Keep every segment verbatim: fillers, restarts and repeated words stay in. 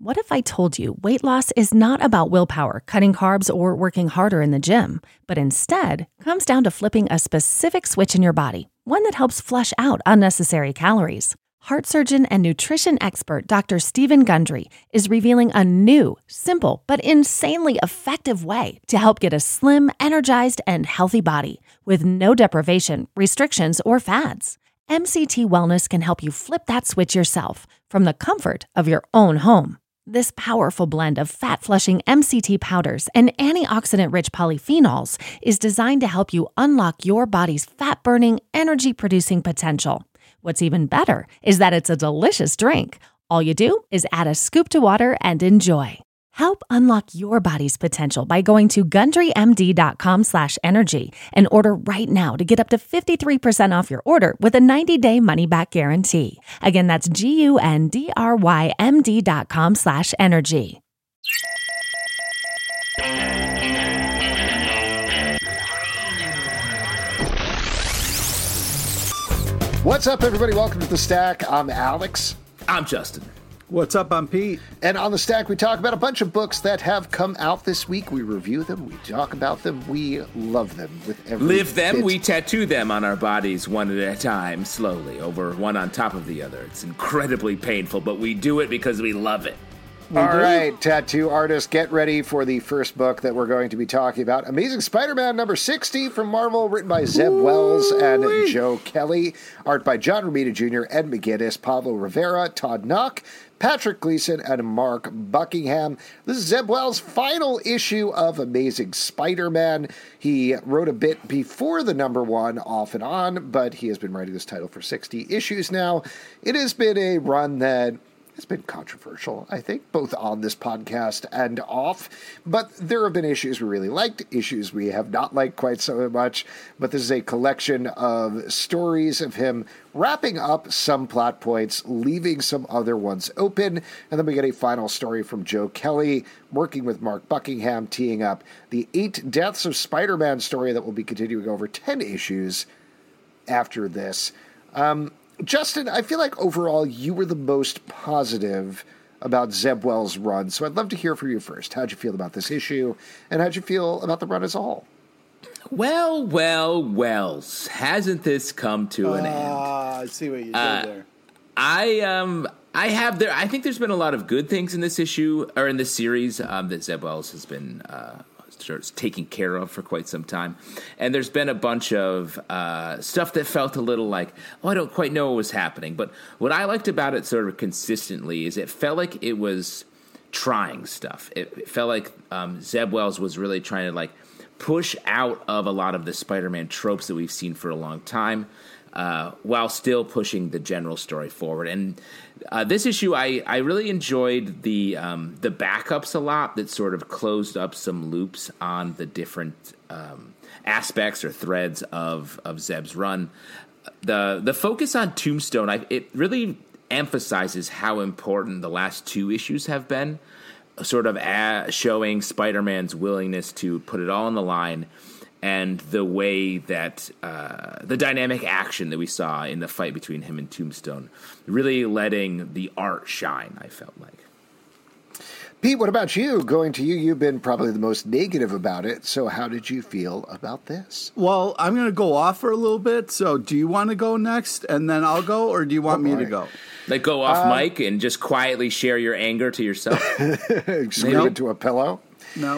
What if I told you weight loss is not about willpower, cutting carbs, or working harder in the gym, but instead comes down to flipping a specific switch in your body, one that helps flush out unnecessary calories? Heart surgeon and nutrition expert Doctor Stephen Gundry is revealing a new, simple, but insanely effective way to help get a slim, energized, and healthy body with no deprivation, restrictions, or fads. M C T Wellness can help you flip that switch yourself from the comfort of your own home. This powerful blend of fat-flushing M C T powders and antioxidant-rich polyphenols is designed to help you unlock your body's fat-burning, energy-producing potential. What's even better is that it's a delicious drink. All you do is add a scoop to water and enjoy. Help unlock your body's potential by going to gundrymd.com slash energy and order right now to get up to fifty-three percent off your order with a ninety-day money-back guarantee. Again, that's G-U-N-D-R-Y-M-D dot com slash energy. What's up, everybody? Welcome to The Stack. I'm Alex. I'm Justin. What's up? I'm Pete. And on The Stack, we talk about a bunch of books that have come out this week. We review them. We talk about them. We love them with every Live them. bit. We tattoo them on our bodies one at a time, slowly, over one on top of the other. It's incredibly painful, but we do it because we love it. All right, tattoo artists, get ready for the first book that we're going to be talking about. Amazing Spider-Man number sixty from Marvel, written by Zeb Ooh, Wells and wee. Joe Kelly. Art by John Romita Junior, Ed McGuinness, Pablo Rivera, Todd Knock, Patrick Gleason, and Mark Buckingham. This is Zeb Wells' final issue of Amazing Spider-Man. He wrote a bit before the number one, off and on, but he has been writing this title for sixty issues now. It has been a run that it's been controversial, I think, both on this podcast and off. But there have been issues we really liked, issues we have not liked quite so much. But this is a collection of stories of him wrapping up some plot points, leaving some other ones open. And then we get a final story from Joe Kelly, working with Mark Buckingham, teeing up the Eight Deaths of Spider-Man story that will be continuing over ten issues after this. Um... Justin, I feel like overall you were the most positive about Zeb Wells' run, so I'd love to hear from you first. How'd you feel about this issue, and how'd you feel about the run as a whole? Well, well, Wells, hasn't this come to an uh, end? I see what you did uh, there. I um, I have there. I think there's been a lot of good things in this issue or in this series um, that Zeb Wells has been Uh, taken care of for quite some time. And there's been a bunch of uh, stuff that felt a little like, oh, I don't quite know what was happening. But what I liked about it sort of consistently is it felt like it was trying stuff. It, it felt like um, Zeb Wells was really trying to like push out of a lot of the Spider-Man tropes that we've seen for a long time, uh, while still pushing the general story forward. And uh, this issue, I, I really enjoyed the um, the backups a lot that sort of closed up some loops on the different um, aspects or threads of, of Zeb's run. The the focus on Tombstone, I, it really emphasizes how important the last two issues have been, sort of a, showing Spider-Man's willingness to put it all on the line, and the way that uh, the dynamic action that we saw in the fight between him and Tombstone, really letting the art shine, I felt like. Pete, what about you? Going to you, you've been probably the most negative about it, so how did you feel about this? Well, I'm going to go off for a little bit, so do you want to go next, and then I'll go, or do you want oh, me to go? Like go off um, mic and just quietly share your anger to yourself? Scream nope. into a pillow? No. Nope.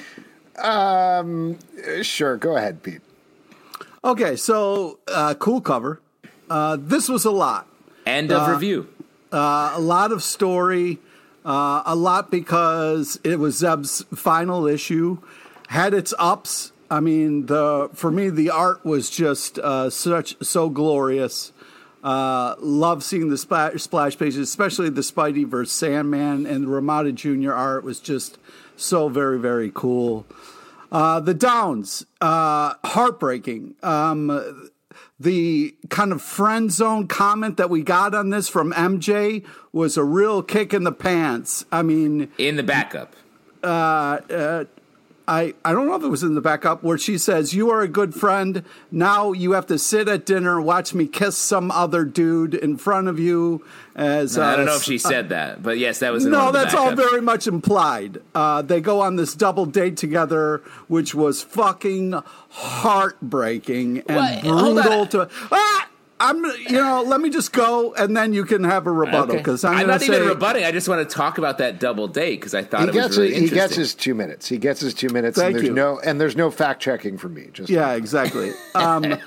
Um, sure. Go ahead, Pete. Okay. So, uh, cool cover. Uh, this was a lot. End of uh, review. Uh, a lot of story, uh, a lot because it was Zeb's final issue, had its ups. I mean, the, for me, the art was just, uh, such, so glorious. Uh, love seeing the splash, splash pages, especially the Spidey versus Sandman, and the Romita Junior art was just so very, very cool. Uh, the downs, uh, heartbreaking. Um, the kind of friend zone comment that we got on this from M J was a real kick in the pants. I mean, in the backup. Uh, uh, I, I don't know if it was in the backup, where she says, "You are a good friend. Now you have to sit at dinner and watch me kiss some other dude in front of you." As I don't uh, know if she said uh, that, but yes, that was in no. one of the That's all backups. very much implied. Uh, they go on this double date together, which was fucking heartbreaking and Well, brutal. To ah, I'm, you know, let me just go, and then you can have a rebuttal because Okay. I'm, I'm gonna not say, even rebutting. I just want to talk about that double date because I thought He it gets was really his, he interesting. gets his two minutes. He gets his two minutes. Thank and there's you. no and there's no fact checking from me. Just Yeah, exactly. Um,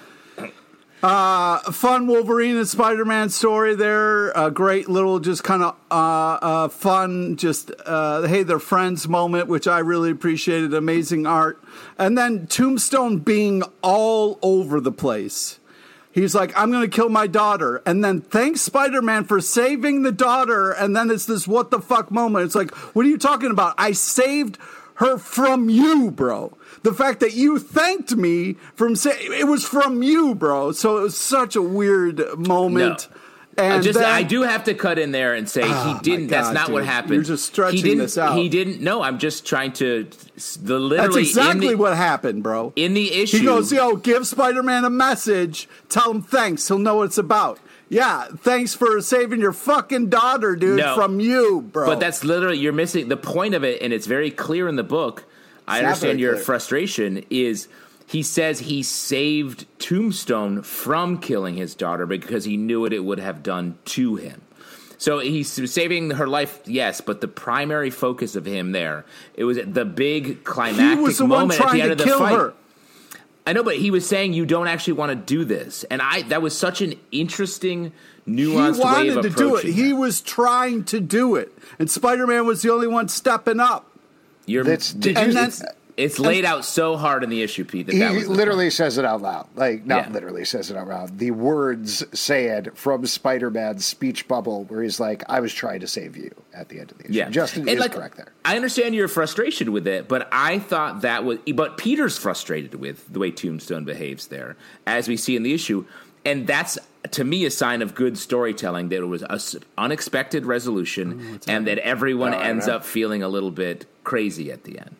uh, fun Wolverine and Spider-Man story there. A great little, just kind of uh, uh, fun, just uh, hey, they're friends moment, which I really appreciated. Amazing art, and then Tombstone being all over the place. He's like, "I'm going to kill my daughter," and then thanks Spider-Man for saving the daughter. And then it's this what the fuck moment. It's like, what are you talking about? I saved her from you, bro. The fact that you thanked me from say it was from you, bro. So it was such a weird moment. No. And I just then, I do have to cut in there and say Oh, he didn't. my That's God, not what dude. happened. You're just stretching he didn't, this out. He didn't. No, I'm just trying to. The that's literally exactly in the, what happened, bro. in the issue. He goes, "Yo, give Spider-Man a message. Tell him thanks. He'll know what it's about." Yeah, thanks for saving your fucking daughter, dude, No. from you, bro. But that's literally you're missing the point of it, and it's very clear in the book. I It's not understand very your clear. frustration. Is he says he saved Tombstone from killing his daughter because he knew what it would have done to him. So he's saving her life, yes, but the primary focus of him there, it was the big he climactic was the one moment at the trying end to of the kill fight. her. I know, but he was saying you don't actually want to do this, and I that was such an interesting, nuanced He way wanted of to do it. approaching He that. was trying to do it, and Spider-Man was the only one stepping up. You're, That's- did you- it's, it's laid out so hard in the issue, Pete. That He that was the literally point. says it out loud. Like, not Yeah. literally says it out loud. The words say it from Spider-Man's speech bubble where he's like, "I was trying to save you" at the end of the issue. Yeah, Justin And, is like, correct there. I understand your frustration with it, but I thought that was. But Peter's frustrated with the way Tombstone behaves there, as we see in the issue, and that's to me a sign of good storytelling. That it was an unexpected resolution, and that everyone Oh, I ends know. up feeling a little bit crazy at the end.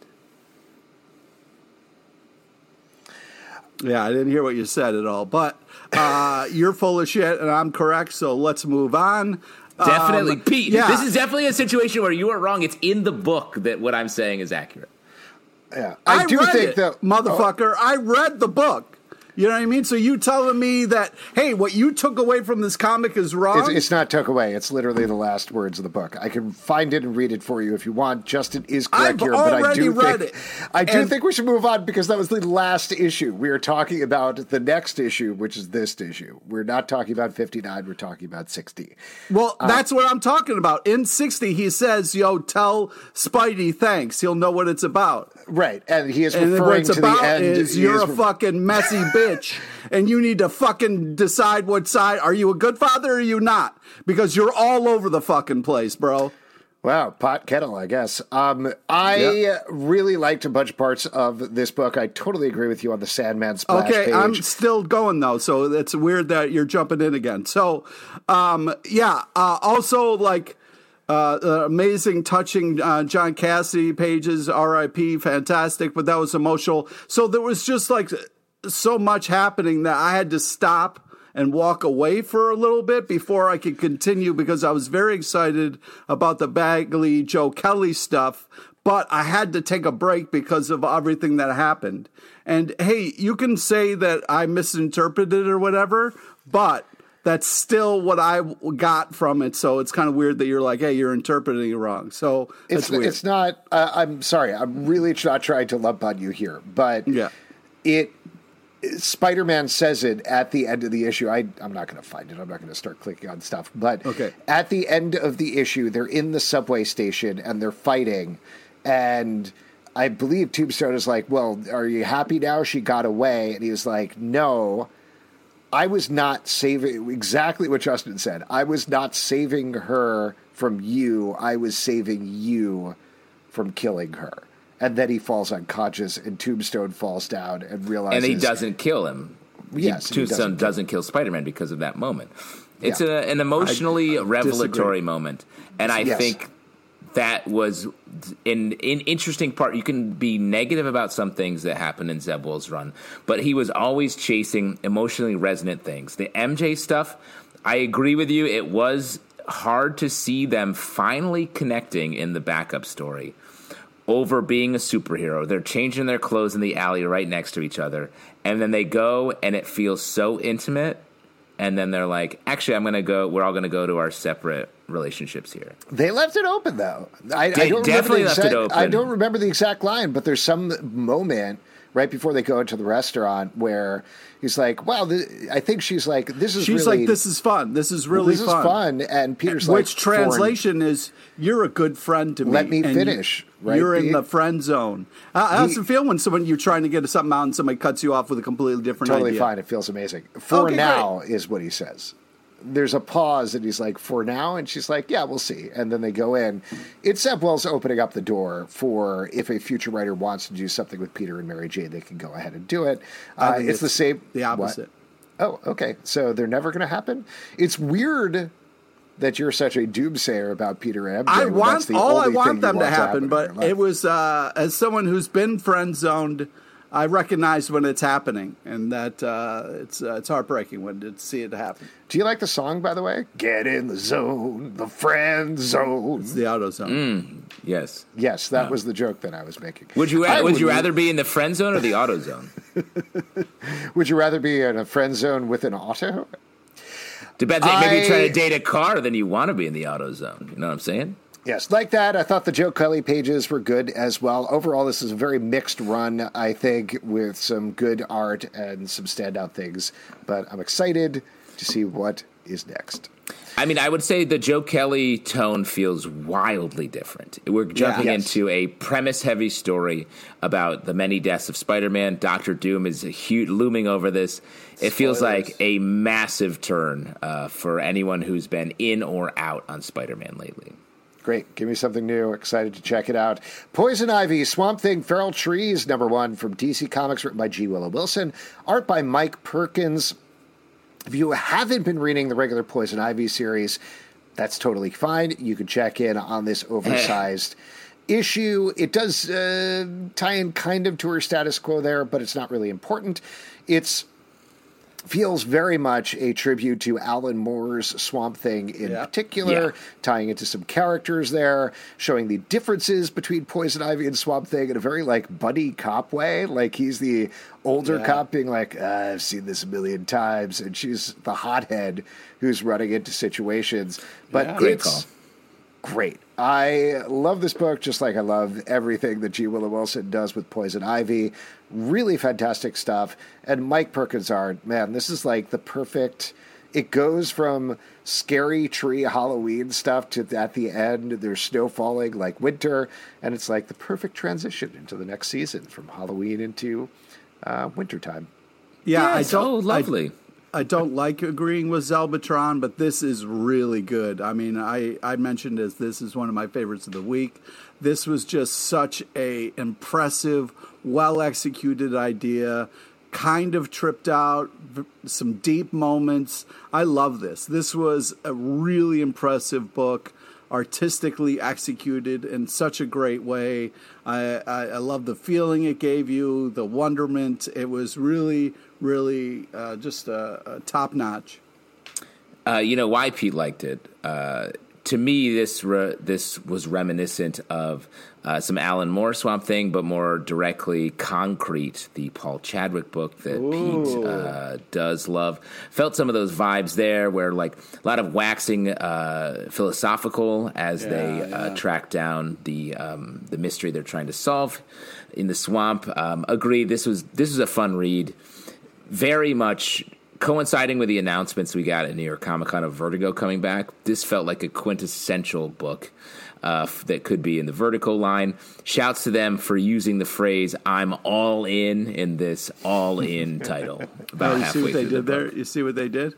Yeah, I didn't hear what you said at all, but uh, you're full of shit, and I'm correct. So let's move on. Definitely, Um, Pete. yeah. This is definitely a situation where you are wrong. It's in the book that what I'm saying is accurate. Yeah, I, I do read think it, that motherfucker. I read the book. You know what I mean? So you telling me that, hey, what you took away from this comic is wrong? It's, it's not took away. It's literally the last words of the book. I can find it and read it for you if you want. Justin is correct I've here, but I already do read think it. I do And- think we should move on because that was the last issue. We are talking about the next issue, which is this issue. We're not talking about fifty-nine. We're talking about sixty. Well, Uh, that's what I'm talking about. In sixty, he says, yo, tell Spidey thanks. He'll know what it's about. Right, and he is And then what referring it's to the about end. is he you're is a fucking messy bitch, and you need to fucking decide what side. Are you a good father or are you not? Because you're all over the fucking place, bro. Wow, pot kettle, I guess. Um, I Yep. really liked a bunch of parts of this book. I totally agree with you on the Sandman splash Okay, page. I'm still going though, so it's weird that you're jumping in again. So, um, yeah. Uh, also, like. Uh, uh, amazing, touching uh, John Cassidy pages, R I P, fantastic, but that was emotional. So there was just like so much happening that I had to stop and walk away for a little bit before I could continue because I was very excited about the Bagley, Joe Kelly stuff, but I had to take a break because of everything that happened. And hey, you can say that I misinterpreted or whatever, but that's still what I got from it. So it's kind of weird that you're like, hey, you're interpreting it wrong. So that's It's weird. it's not. Uh, I'm sorry. I'm really not trying to lump on you here, but Yeah. it. Spider-Man says it at the end of the issue. I, I'm not going to find it. I'm not going to start clicking on stuff. But Okay. at the end of the issue, they're in the subway station and they're fighting. And I believe Tombstone is like, well, are you happy now? She got away. And he was like, no, I was not saving, exactly what Justin said. I was not saving her from you. I was saving you from killing her. And then he falls unconscious, and Tombstone falls down and realizes... And he doesn't kill him. Yes, he, he Tombstone doesn't kill doesn't kill Spider-Man because of that moment. It's Yeah. a, an emotionally I revelatory disagree. moment, and I Yes. think that was an, an interesting part. You can be negative about some things that happen in Zeb Wells' run, but he was always chasing emotionally resonant things. The M J stuff, I agree with you. It was hard to see them finally connecting in the backup story over being a superhero. They're changing their clothes in the alley right next to each other, and then they go, and it feels so intimate. And then they're like, actually, I'm going to go, we're all going to go to our separate relationships here. They left it open, though. I, they I don't definitely exact, left it open. I don't remember the exact line, but there's some moment right before they go into the restaurant where he's like, wow, this, I think she's like, this is She's really... like, this is fun. This is really this fun. This is fun. And Peter's Which like... Which translation is, you're a good friend to me. Let me and finish. You, right? You're in he, the friend zone. Uh, how does it feel when someone you're trying to get something out and somebody cuts you off with a completely different totally idea? Totally fine. It feels amazing. For okay, now great. is what he says. There's a pause, and he's like, for now? And she's like, yeah, we'll see. And then they go in. It's Zeb Wells opening up the door for if a future writer wants to do something with Peter and Mary Jane, they can go ahead and do it. Uh, it's, it's the same. The opposite. What? Oh, okay. So they're never going to happen? It's weird that you're such a doomsayer about Peter and M J. I want, That's the all I only want thing them you to want happen, to happen but it was, uh, as someone who's been friend-zoned, I recognize when it's happening, and that uh, it's uh, it's heartbreaking when to see it happen. Do you like the song, by the way? Get in the zone, the friend zone. It's the auto zone. Mm, yes, yes, that no. was the joke that I was making. Would you would, would you rather be in the friend zone or the auto zone? Would you rather be in a friend zone with an auto? Depends. I... Maybe you're trying to I... date a car, then you want to be in the auto zone. You know what I'm saying? Yes, like that. I thought the Joe Kelly pages were good as well. Overall, this is a very mixed run, I think, with some good art and some standout things. But I'm excited to see what is next. I mean, I would say the Joe Kelly tone feels wildly different. We're jumping yeah, yes. into a premise-heavy story about the many deaths of Spider-Man. Doctor Doom is a huge, looming over this. It Spoilers. feels like a massive turn uh, for anyone who's been in or out on Spider-Man lately. Great. Give me something new. Excited to check it out. Poison Ivy, Swamp Thing, Feral Trees, number one from D C Comics, written by G. Willow Wilson. Art by Mike Perkins. If you haven't been reading the regular Poison Ivy series, that's totally fine. You can check in on this oversized issue. It does uh, tie in kind of to her status quo there, but it's not really important. It's feels very much a tribute to Alan Moore's Swamp Thing in yeah. particular, yeah. tying into some characters there, showing the differences between Poison Ivy and Swamp Thing in a very, like, buddy cop way. Like, he's the older yeah. cop being like, ah, I've seen this a million times, and she's the hothead who's running into situations. But yeah. Great it's call. Great. I love this book just like I love everything that G. Willow Wilson does with Poison Ivy. Really fantastic stuff. And Mike Perkins art, man, this is like the perfect... It goes from scary tree Halloween stuff to at the end, there's snow falling like winter, and it's like the perfect transition into the next season from Halloween into uh, wintertime. Yeah, yes, I don't... Oh, lovely. I, I don't like agreeing with Zelbatron, but this is really good. I mean, I, I mentioned as this is one of my favorites of the week. This was just such a impressive, well-executed idea, kind of tripped out, some deep moments. I love this. This was a really impressive book, artistically executed in such a great way. I, I, I love the feeling it gave you, the wonderment. It was really... Really, uh, just uh, uh, top notch. Uh, you know why Pete liked it? Uh, to me, this re- this was reminiscent of uh, some Alan Moore Swamp Thing, but more directly Concrete, the Paul Chadwick book that Ooh. Pete uh, does love. Felt some of those vibes there, where like a lot of waxing uh, philosophical as yeah, they yeah. Uh, track down the um, the mystery they're trying to solve in the swamp. Um, agreed. This was this was a fun read. Very much coinciding with the announcements we got at New York Comic Con of Vertigo coming back. This felt like a quintessential book uh, that could be in the Vertigo line. Shouts to them for using the phrase "I'm all in" in this all-in title. About oh, you halfway see what they through did the there? book. You see what they did?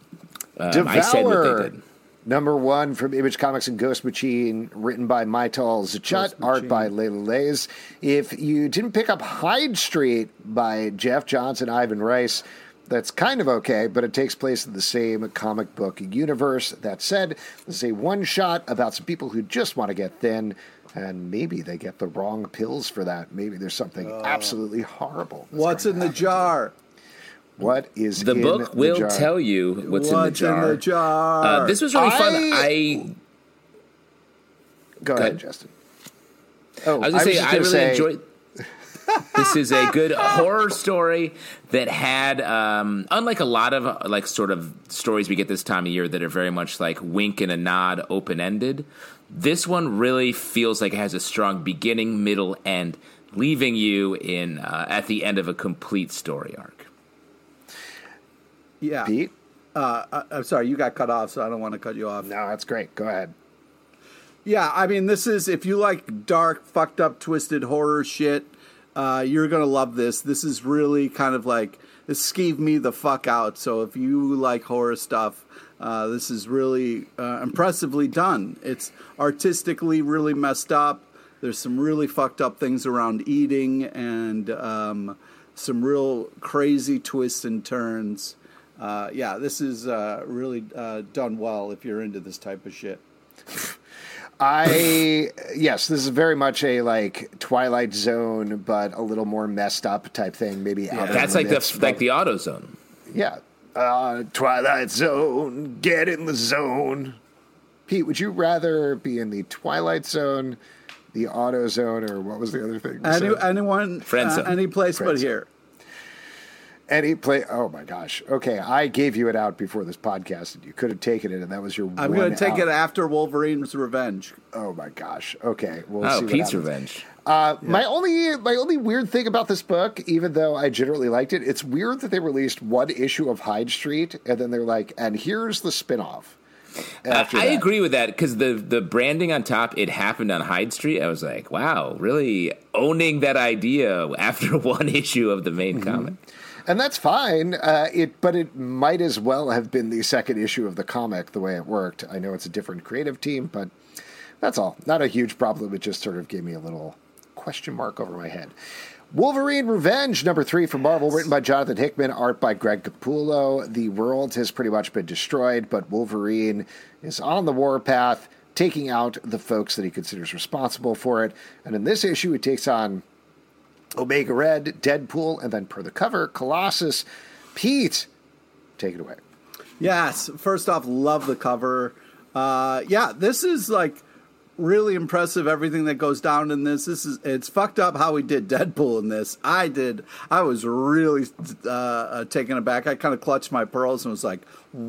Um, Devour. I said what they did. Number one from Image Comics and Ghost Machine, written by Maital Zachut, art by Layla Lays. If you didn't pick up Hyde Street by Jeff Johnson, Ivan Rice, that's kind of okay, but it takes place in the same comic book universe. That said, this is a one-shot about some people who just want to get thin, and maybe they get the wrong pills for that. Maybe there's something uh, absolutely horrible. What's in the jar? What is the in book the will jar? tell you what's, what's in the jar. In the jar? Uh, this was really I... fun. I go, go ahead, ahead, Justin. Oh, I was going to say I really say... enjoyed. This is a good horror story that had, um, unlike a lot of uh, like sort of stories we get this time of year that are very much like wink and a nod, open ended. This one really feels like it has a strong beginning, middle, end, leaving you in uh, at the end of a complete story arc. Yeah, Pete. Uh, I, I'm sorry, you got cut off, so I don't want to cut you off. No, that's great. Go ahead. Yeah, I mean, this is if you like dark, fucked up, twisted horror shit. Uh, you're going to love this. This is really kind of like, this skeeved me the fuck out. So if you like horror stuff, uh, this is really uh, impressively done. It's artistically really messed up. There's some really fucked up things around eating and um, some real crazy twists and turns. Uh, yeah, this is uh, really uh, done well if you're into this type of shit. I yes, this is very much a like Twilight Zone, but a little more messed up type thing. Maybe Yeah, out that's like the like the AutoZone. Yeah, uh, Twilight Zone, get in the zone. Pete, would you rather be in the Twilight Zone, the AutoZone, or what was the other thing? Any, anyone, Friend zone. uh, any place Friend but zone. here. Any play? Oh my gosh. Okay, I gave you it out before this podcast, and you could have taken it, and that was your. I'm going to take out. it after Wolverine's Revenge. Oh my gosh. Okay. We'll Oh, see what Pete's happens. Revenge. Uh, yeah. My only my only weird thing about this book, even though I generally liked it, it's weird that they released one issue of Hyde Street, and then they're like, and here's the spinoff. Uh, I agree with that because the the branding on top, it happened on Hyde Street. I was like, wow, really owning that idea after one issue of the main mm-hmm. comic. And that's fine. Uh, it, but it might as well have been the second issue of the comic the way it worked. I know it's a different creative team, but that's all. Not a huge problem. It just sort of gave me a little question mark over my head. Wolverine Revenge, number three from Marvel, written by Jonathan Hickman, art by Greg Capullo. The world has pretty much been destroyed, but Wolverine is on the warpath, taking out the folks that he considers responsible for it. And in this issue, he takes on Omega Red, Deadpool, and then per the cover, Colossus. Pete, take it away. Yes. First off, love the cover. Uh, yeah, this is like really impressive. Everything that goes down in this. This is it's fucked up how we did Deadpool in this. I did. I was really uh, uh, taken aback. I kind of clutched my pearls and was like,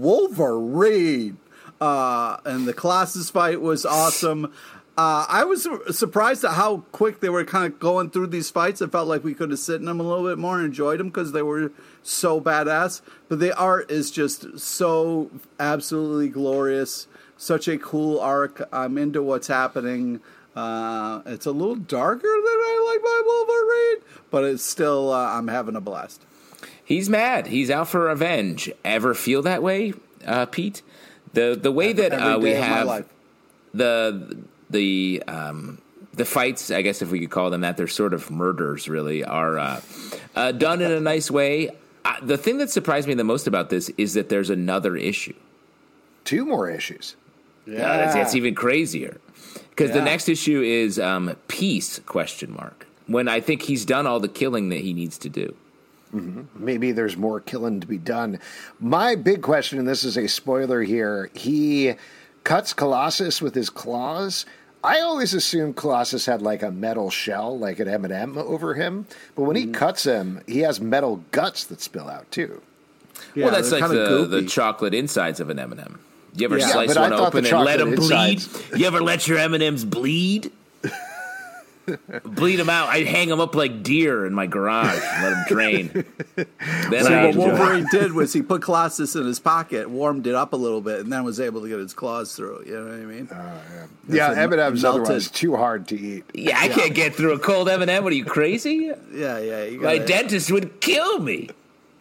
Wolverine. Uh, and the Colossus fight was awesome. Uh, I was surprised at how quick they were kind of going through these fights. I felt like we could have sit in them a little bit more and enjoyed them because they were so badass. But the art is just so absolutely glorious. Such a cool arc. I'm into what's happening. Uh, it's a little darker than I like my Wolverine, but it's still, uh, I'm having a blast. He's mad. He's out for revenge. Ever feel that way, uh, Pete? The the way Every, that every uh, we day of my have life. the the um, the fights, I guess if we could call them that, they're sort of murders. Really, are uh, uh, done in a nice way. Uh, the thing that surprised me the most about this is that there's another issue. Two more issues. Yeah, uh, that's, that's even crazier because yeah. the next issue is um, peace question mark. When I think he's done all the killing that he needs to do. Mm-hmm. Maybe there's more killing to be done. My big question, and this is a spoiler here, he cuts Colossus with his claws. I always assumed Colossus had like a metal shell, like an M and M over him. But when mm-hmm. he cuts him, he has metal guts that spill out too. Yeah, well, that's like the, the chocolate insides of an M and M. You ever yeah, slice one open and let them insides... bleed? You ever let your M and M's bleed? Bleed them out. I'd hang them up like deer in my garage and let them drain. Then so I what Wolverine did was he put Colossus in his pocket, warmed it up a little bit, and then was able to get his claws through. You know what I mean? Uh, yeah, yeah M and M's otherwise too hard to eat. Yeah, I yeah. can't get through a cold M and M. What are you, crazy? Yeah, yeah. You my gotta, dentist would kill me.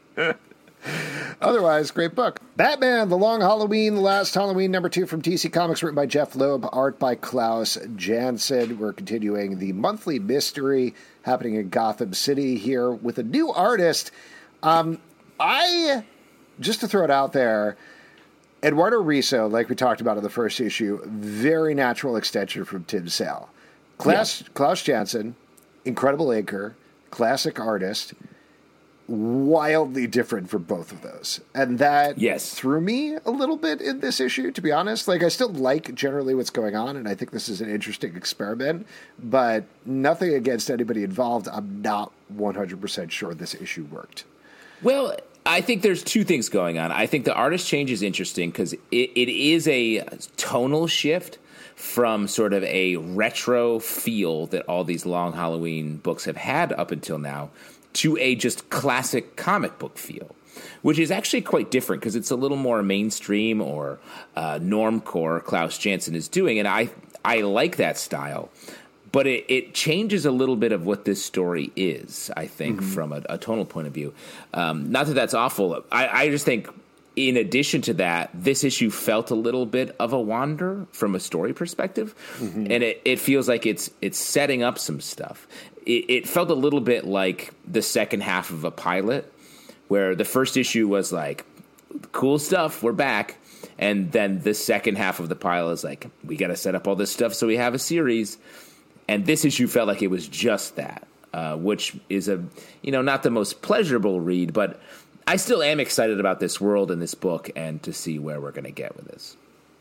Otherwise, great book. Batman, The Long Halloween, The Last Halloween, number two from D C Comics, written by Jeff Loeb, art by Klaus Janson. We're continuing the monthly mystery happening in Gotham City here with a new artist. Um, I, just to throw it out there, Eduardo Risso, like we talked about in the first issue, very natural extension from Tim Sale. Klaus, yeah. Klaus Janson, incredible inker, classic artist, wildly different from both of those. And that yes. threw me a little bit in this issue, to be honest. Like, I still like generally what's going on, and I think this is an interesting experiment, but nothing against anybody involved. I'm not one hundred percent sure this issue worked. Well, I think there's two things going on. I think the artist change is interesting because it, it is a tonal shift from sort of a retro feel that all these Long Halloween books have had up until now to a just classic comic book feel, which is actually quite different because it's a little more mainstream or uh, normcore Klaus Janson is doing. And I, I like that style. But it, it changes a little bit of what this story is, I think, mm-hmm. from a, a tonal point of view. Um, not that that's awful. I, I just think, in addition to that, this issue felt a little bit of a wander from a story perspective. Mm-hmm. And it, it feels like it's it's setting up some stuff. It, it felt a little bit like the second half of a pilot, where the first issue was like, cool stuff, we're back. And then the second half of the pilot is like, we got to set up all this stuff so we have a series. And this issue felt like it was just that, uh, which is a, you know, not the most pleasurable read, but I still am excited about this world and this book and to see where we're going to get with this.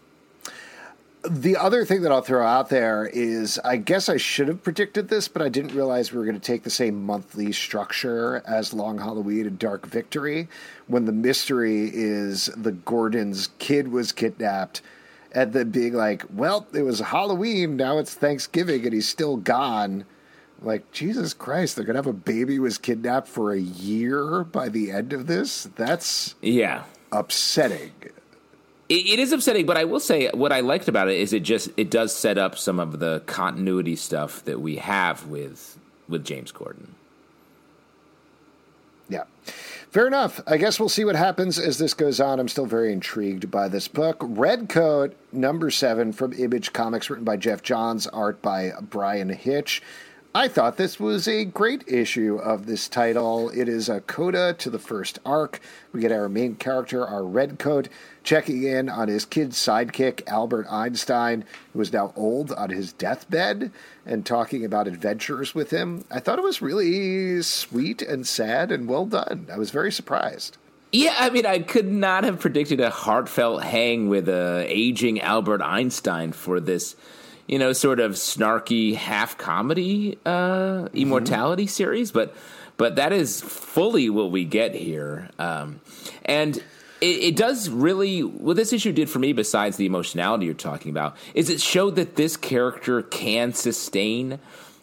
The other thing that I'll throw out there is, I guess I should have predicted this, but I didn't realize we were going to take the same monthly structure as Long Halloween and Dark Victory, when the mystery is the Gordon's kid was kidnapped. And then being like, well, it was Halloween, now it's Thanksgiving, and he's still gone. Like, Jesus Christ, they're going to have a baby who was kidnapped for a year by the end of this? That's yeah upsetting. It, it is upsetting, but I will say what I liked about it is it just it does set up some of the continuity stuff that we have with with James Gordon. Yeah. Fair enough. I guess we'll see what happens as this goes on. I'm still very intrigued by this book. Redcoat, number seven, from Image Comics, written by Jeff Johns, art by Brian Hitch. I thought this was a great issue of this title. It is a coda to the first arc. We get our main character, our Redcoat, checking in on his kid sidekick, Albert Einstein, who is now old, on his deathbed, and talking about adventures with him. I thought it was really sweet and sad and well done. I was very surprised. Yeah, I mean, I could not have predicted a heartfelt hang with a aging Albert Einstein for this, you know, sort of snarky half-comedy uh, immortality mm-hmm. series, but but that is fully what we get here. Um, and it, it does really, what this issue did for me, besides the emotionality you're talking about, is it showed that this character can sustain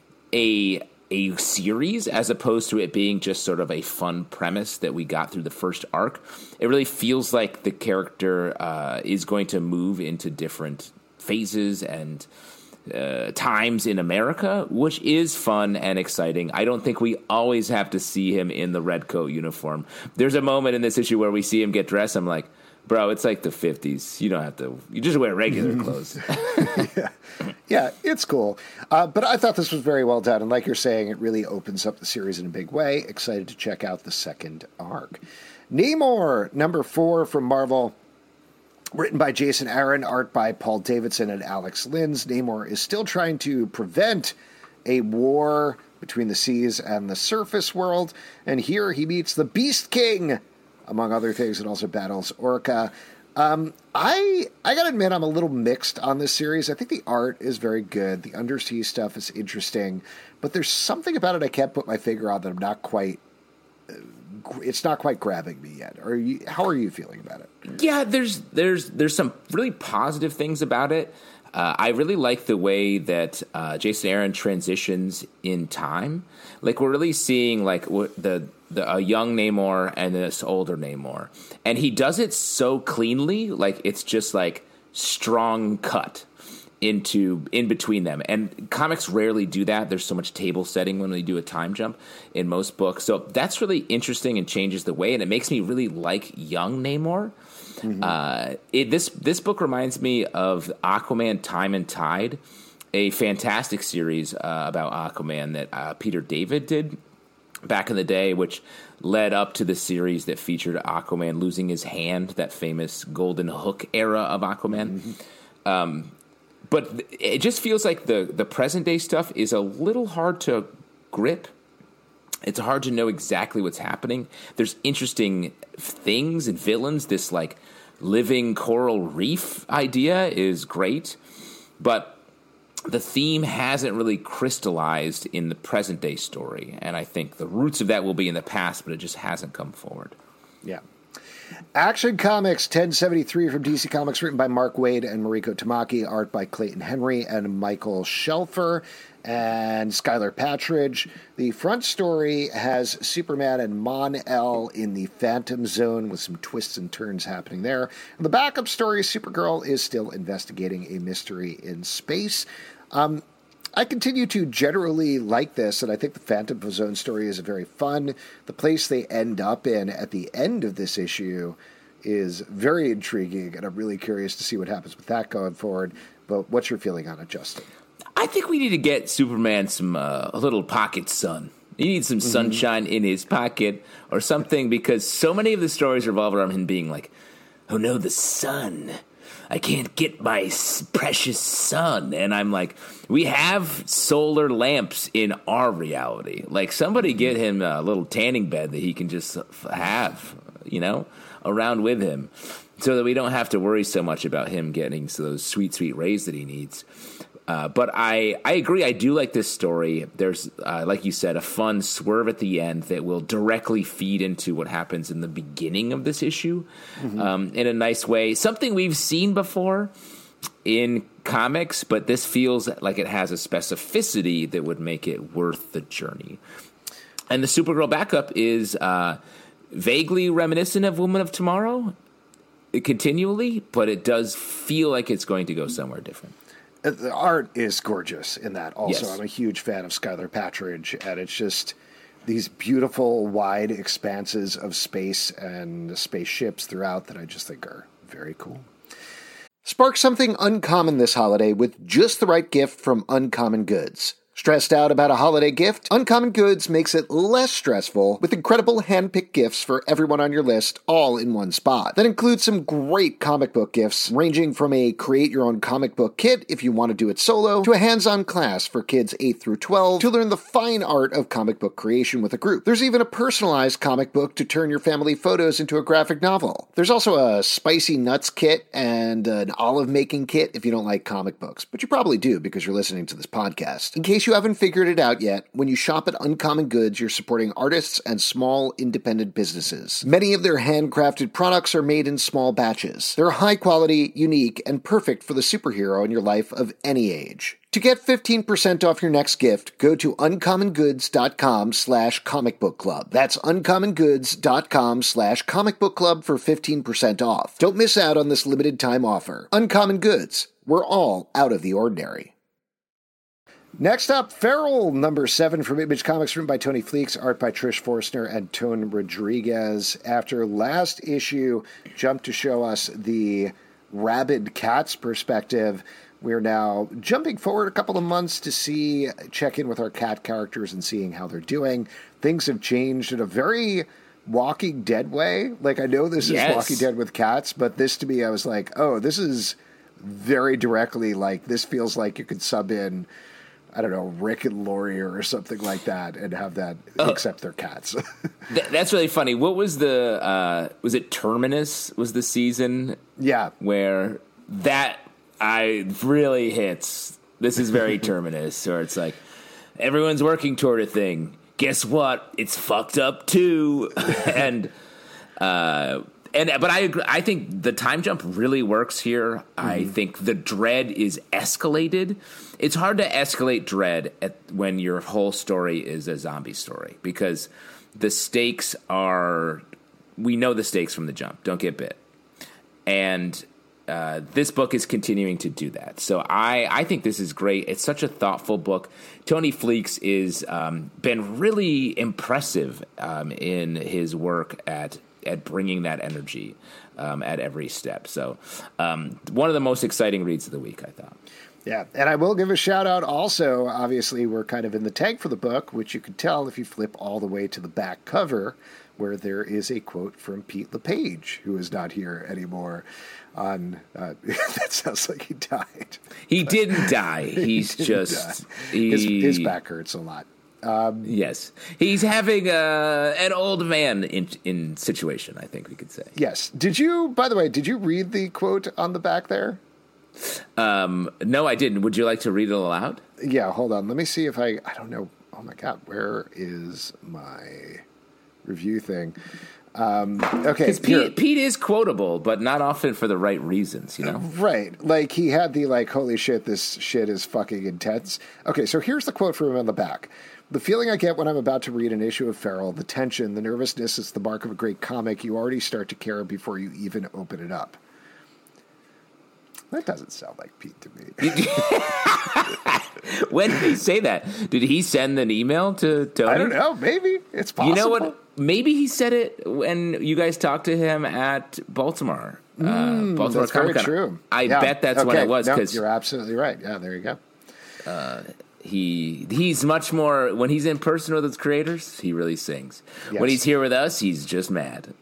a a series as opposed to it being just sort of a fun premise that we got through the first arc. It really feels like the character uh, is going to move into different phases and uh, times in America, which is fun and exciting. I don't think we always have to see him in the Redcoat uniform. There's a moment in this issue where we see him get dressed. I'm like, bro, it's like the fifties. You don't have to, you just wear regular clothes. yeah. yeah, it's cool. Uh, but I thought this was very well done. And like you're saying, it really opens up the series in a big way. Excited to check out the second arc. Namor, number four from Marvel. Written by Jason Aaron, art by Paul Davidson and Alex Lins. Namor is still trying to prevent a war between the seas and the surface world. And here he meets the Beast King, among other things, and also battles Orca. Um, I I gotta admit, I'm a little mixed on this series. I think the art is very good. The undersea stuff is interesting. But there's something about it I can't put my finger on that I'm not quite... Uh, it's not quite grabbing me yet. Are you, how are you feeling about it? Yeah, there's there's there's some really positive things about it. Uh, I really like the way that uh, Jason Aaron transitions in time. Like, we're really seeing like the the a young Namor and this older Namor, and he does it so cleanly. Like, it's just like strong cut into in between them, and comics rarely do that. There's so much table setting when they do a time jump in most books, so that's really interesting and changes the way, and it makes me really like young Namor. Mm-hmm. Uh, it, this this book reminds me of Aquaman: Time and Tide, a fantastic series uh, about Aquaman that uh, Peter David did back in the day, which led up to the series that featured Aquaman losing his hand, that famous Golden Hook era of Aquaman. Mm-hmm. Um, but it just feels like the, the present day stuff is a little hard to grip. It's hard to know exactly what's happening. There's interesting things and villains. This like living coral reef idea is great, but the theme hasn't really crystallized in the present day story. And I think the roots of that will be in the past, but it just hasn't come forward. Yeah. Action Comics ten seventy-three from D C Comics, written by Mark Waid and Mariko Tamaki, art by Clayton Henry and Michael Shelfer and Skylar Patridge. The front story has Superman and Mon-El in the Phantom Zone with some twists and turns happening there. And the backup story, Supergirl is still investigating a mystery in space. Um, I continue to generally like this, and I think the Phantom Zone story is very fun. The place they end up in at the end of this issue is very intriguing, and I'm really curious to see what happens with that going forward. But what's your feeling on it, Justin? I think we need to get Superman some uh, a little pocket sun. He needs some mm-hmm. sunshine in his pocket or something, because so many of the stories revolve around him being like, oh no, the sun. I can't get my precious sun. And I'm like, we have solar lamps in our reality. Like, somebody get him a little tanning bed that he can just have, you know, around with him, so that we don't have to worry so much about him getting those sweet, sweet rays that he needs. Uh, but I, I agree. I do like this story. There's, uh, like you said, a fun swerve at the end that will directly feed into what happens in the beginning of this issue mm-hmm. um, in a nice way. Something we've seen before in comics, but this feels like it has a specificity that would make it worth the journey. And the Supergirl backup is uh, vaguely reminiscent of Woman of Tomorrow continually, but it does feel like it's going to go somewhere different. The art is gorgeous in that also. Yes. I'm a huge fan of Skylar Patridge, and it's just these beautiful, wide expanses of space and spaceships throughout that I just think are very cool. Spark something uncommon this holiday with just the right gift from Uncommon Goods. Stressed out about a holiday gift? Uncommon Goods makes it less stressful with incredible hand-picked gifts for everyone on your list, all in one spot. That includes some great comic book gifts, ranging from a create-your-own comic book kit if you want to do it solo, to a hands-on class for kids eight through twelve to learn the fine art of comic book creation with a group. There's even a personalized comic book to turn your family photos into a graphic novel. There's also a spicy nuts kit and an olive-making kit if you don't like comic books, but you probably do because you're listening to this podcast. In case you haven't figured it out yet, when you shop at Uncommon Goods, you're supporting artists and small independent businesses. Many of their handcrafted products are made in small batches. They're high quality, unique, and perfect for the superhero in your life of any age. To get fifteen percent off your next gift, go to uncommongoods.com slash comic book club. That's uncommongoods.com slash comic book club for fifteen percent off. Don't miss out on this limited time offer. Uncommon Goods. We're all out of the ordinary. Next up, Feral, number seven from Image Comics, written by Tony Fleecs, art by Trish Forstner and Tone Rodriguez. After last issue jumped to show us the rabid cat's perspective, we're now jumping forward a couple of months to see, check in with our cat characters and seeing how they're doing. Things have changed in a very Walking Dead way. Like, I know this yes. is Walking Dead with cats, but this to me, I was like, oh, this is very directly like, this feels like you could sub in, I don't know, Rick and Lori or something like that and have that uh, accept their cats. th- that's really funny. What was the, uh, was it Terminus was the season? Yeah. Where that I really hits. This is very Terminus, or it's like, everyone's working toward a thing. Guess what? It's fucked up too. and, uh, And but I agree, I think the time jump really works here. Mm-hmm. I think the dread is escalated. It's hard to escalate dread at, when your whole story is a zombie story, because the stakes are, we know the stakes from the jump. Don't get bit. And uh, this book is continuing to do that. So I, I think this is great. It's such a thoughtful book. Tony Fleecs is um, been really impressive um, in his work at at bringing that energy um, at every step. So um, one of the most exciting reads of the week, I thought. Yeah, and I will give a shout out also. Obviously, we're kind of in the tag for the book, which you can tell if you flip all the way to the back cover, where there is a quote from Pete LePage, who is not here anymore. On uh, that sounds like he died. He didn't die. He's he just die. He, his, his back hurts a lot. Um, yes, he's having uh, an old man in, in situation, I think we could say. Yes. Did you? By the way, did you read the quote on the back there? Um, no, I didn't. Would you like to read it aloud? Yeah, hold on. Let me see if I. I don't know. Oh my God, where is my review thing? Um, okay, because Pete, Pete is quotable, but not often for the right reasons, you know? Right. Like, he had the, like, holy shit, this shit is fucking intense. Okay, so here's the quote from him on the back. The feeling I get when I'm about to read an issue of Feral, the tension, the nervousness, is the mark of a great comic. You already start to care before you even open it up. That doesn't sound like Pete to me. When did he say that? Did he send an email to Tony? I don't know. Maybe. It's possible. You know what? Maybe he said it when you guys talked to him at Baltimore. Mm, uh, Baltimore that's Comic-Con. very true. I yeah. bet that's okay. when it was. No, Cause you're absolutely right. Yeah, there you go. Uh, He he's much more when he's in person with his creators. He really sings. Yes. When he's here with us, he's just mad.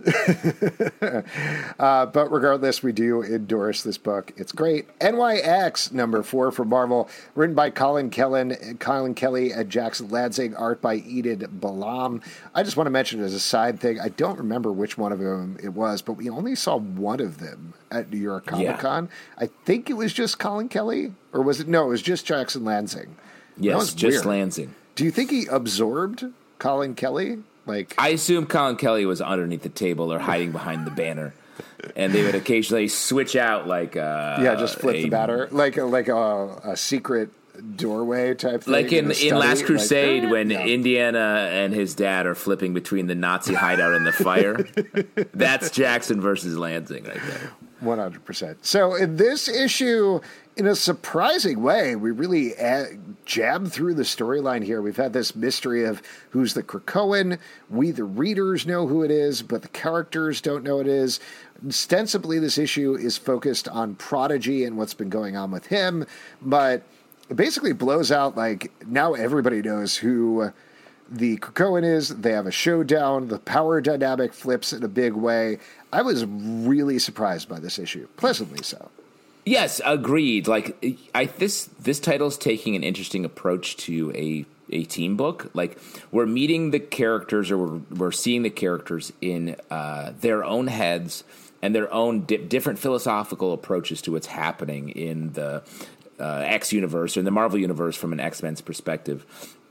uh, but regardless, we do endorse this book. It's great. N Y X number four from Marvel, written by Colin Kellen, Colin Kelly and Jackson Lansing, art by Enid Balam. I just want to mention as a side thing, I don't remember which one of them it was, but we only saw one of them at New York Comic Con. Yeah. I think it was just Colin Kelly, or was it? No, it was just Jackson Lansing. Yes, just weird. Lansing. Do you think he absorbed Colin Kelly? Like, I assume Colin Kelly was underneath the table or hiding behind the banner, and they would occasionally switch out, like uh, yeah, just flip a, the banner, like a, like a, a secret doorway type thing. Like in, in, in Last Crusade, like, when yeah. Indiana and his dad are flipping between the Nazi hideout and the fire. That's Jackson versus Lansing right there. one hundred percent. So in this issue, in a surprising way, we really add, jab through the storyline here. We've had this mystery of who's the Krakoan. We, the readers, know who it is, but the characters don't know it is. Ostensibly, this issue is focused on Prodigy and what's been going on with him, but it basically blows out, like, now everybody knows who the Krakoan is. They have a showdown. The power dynamic flips in a big way. I was really surprised by this issue, pleasantly so. Yes, agreed. Like, I this this title's taking an interesting approach to a a team book. Like, we're meeting the characters, or we're, we're seeing the characters in uh, their own heads and their own di- different philosophical approaches to what's happening in the uh, X universe or in the Marvel universe from an X-Men's perspective.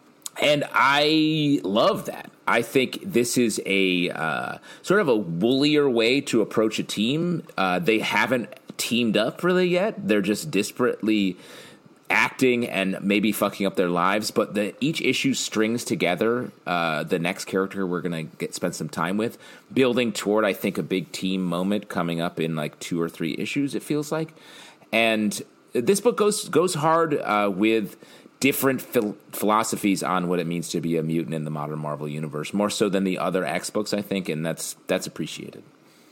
And I love that. I think this is a uh, sort of a woolier way to approach a team. Uh, they haven't teamed up really yet. They're just disparately acting and maybe fucking up their lives. But the, each issue strings together uh, the next character we're going to get spend some time with, building toward, I think, a big team moment coming up in like two or three issues, it feels like. And this book goes goes hard uh, with different phil- philosophies on what it means to be a mutant in the modern Marvel universe, more so than the other X books, I think, and that's that's appreciated.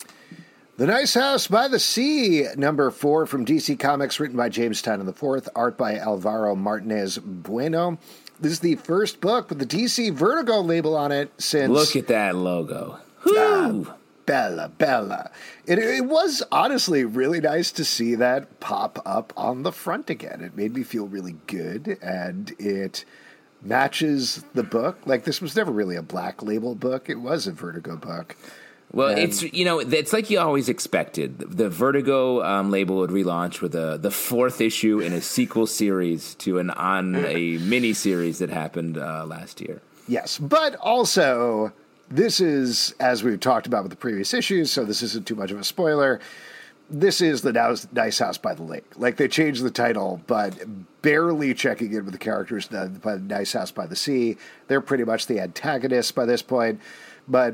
The Nice House by the Sea, number four from D C Comics, written by James Tynion the fourth, art by Alvaro Martinez Bueno. This is the first book with the D C Vertigo label on it since... Look at that logo. Uh, Bella, Bella. It, it was honestly really nice to see that pop up on the front again. It made me feel really good, and it matches the book. Like, this was never really a Black Label book. It was a Vertigo book. Well, and it's, you know, it's like you always expected. The Vertigo um, label would relaunch with a, the fourth issue in a sequel series to an on a mini series that happened uh, last year. Yes, but also, this is, as we've talked about with the previous issues, so this isn't too much of a spoiler, this is the Nice House by the Lake. Like, they changed the title, but barely checking in with the characters by the Nice House by the Sea. They're pretty much the antagonists by this point, but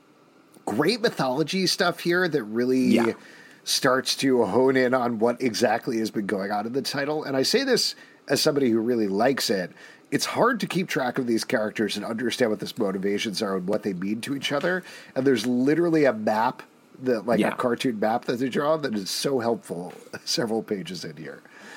great mythology stuff here that really yeah. starts to hone in on what exactly has been going on in the title. And I say this as somebody who really likes it. It's hard to keep track of these characters and understand what these motivations are and what they mean to each other. And there's literally a map, that like yeah. a cartoon map that they draw that is so helpful several pages in here.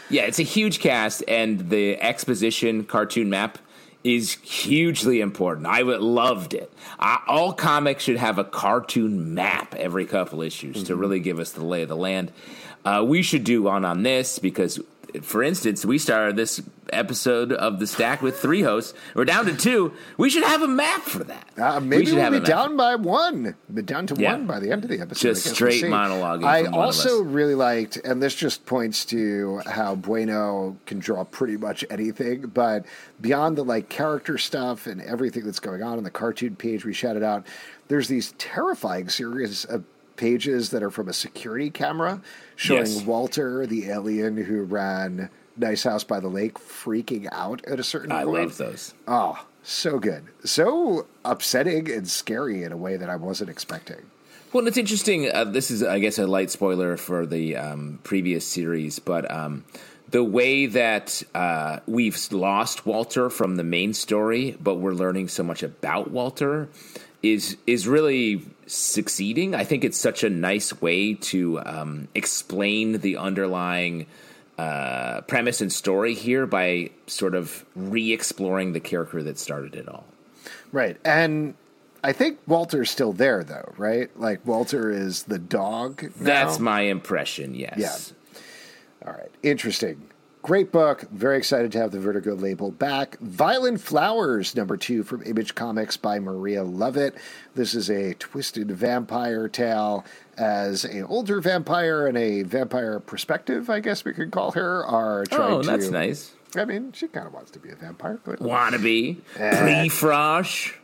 Yeah, it's a huge cast, and the exposition cartoon map is hugely important. I would loved it. I, all comics should have a cartoon map every couple issues mm-hmm. to really give us the lay of the land. Uh, we should do one on this because, for instance, we started this episode of The Stack with three hosts. We're down to two. We should have a map for that. Uh, maybe we we'll be down by one. Be down to yeah. one by the end of the episode. Just straight we'll monologuing. I from also one of us. really liked, and this just points to how Bueno can draw pretty much anything, but beyond the like character stuff and everything that's going on on the cartoon page we shouted out, there's these terrifying series of pages that are from a security camera showing yes. Walter, the alien who ran Nice House by the Lake, freaking out at a certain I point. I love those. Oh, so good. So upsetting and scary in a way that I wasn't expecting. Well, it's interesting. Uh, this is, I guess, a light spoiler for the um, previous series, but um, the way that uh, we've lost Walter from the main story, but we're learning so much about Walter is is really succeeding. I think it's such a nice way to um, explain the underlying uh, premise and story here by sort of re-exploring the character that started it all. Right. And I think Walter's still there, though, right? Like, Walter is the dog now? That's my impression, yes. Yeah. All right. Interesting. Great book. Very excited to have the Vertigo label back. Violent Flowers, number two from Image Comics by Maria Lovett. This is a twisted vampire tale as an older vampire and a vampire perspective, I guess we could call her, are trying oh, to... that's nice. I mean, she kind of wants to be a vampire. But... Wannabe. Uh, Pre-frosh.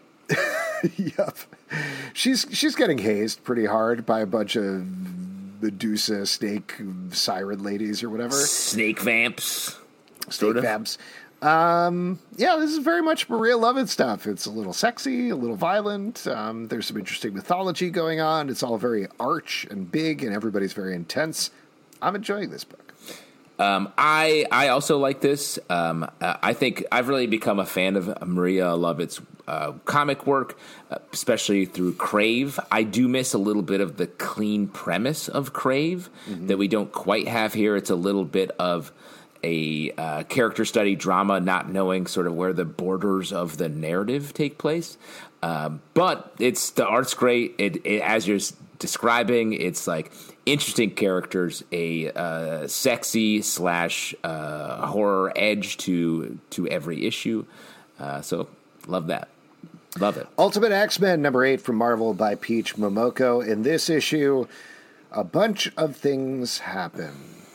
Yep. She's, she's getting hazed pretty hard by a bunch of Medusa, snake, siren ladies or whatever. Snake vamps. Snake vamps. Um, yeah, this is very much Maria Lovett stuff. It's a little sexy, a little violent. Um, there's some interesting mythology going on. It's all very arch and big, and everybody's very intense. I'm enjoying this book. Um, I I also like this. Um, I think I've really become a fan of Maria Lovett's uh, comic work, especially through Crave. I do miss a little bit of the clean premise of Crave mm-hmm. that we don't quite have here. It's a little bit of a uh, character study drama, not knowing sort of where the borders of the narrative take place. Um, but it's the art's great. It, it as you're describing, it's like interesting characters, a uh, sexy slash uh, horror edge to to every issue. Uh, so love that. Love it. Ultimate X-Men number eight from Marvel by Peach Momoko. In this issue, a bunch of things happen.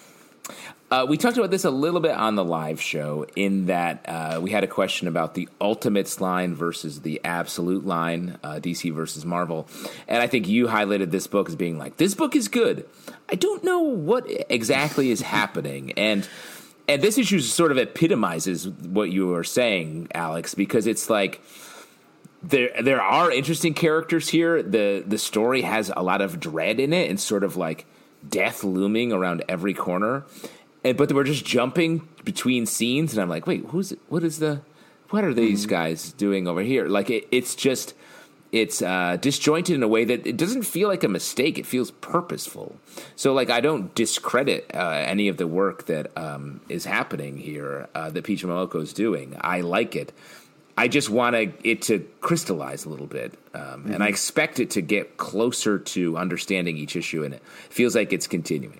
Uh, we talked about this a little bit on the live show in that uh, we had a question about the Ultimates line versus the Absolute line, uh, D C versus Marvel. And I think you highlighted this book as being like, this book is good. I don't know what exactly is happening. And and this issue sort of epitomizes what you were saying, Alex, because it's like there there are interesting characters here. The the story has a lot of dread in it and sort of like death looming around every corner. And, but we're just jumping between scenes, and I'm like, wait, who's it? What is the? What are these guys doing over here? Like, it, it's just, it's uh, disjointed in a way that it doesn't feel like a mistake. It feels purposeful. So, like, I don't discredit uh, any of the work that um, is happening here uh, that Peach Momoko is doing. I like it. I just want it to crystallize a little bit, um, mm-hmm. and I expect it to get closer to understanding each issue, and it feels like it's continuing.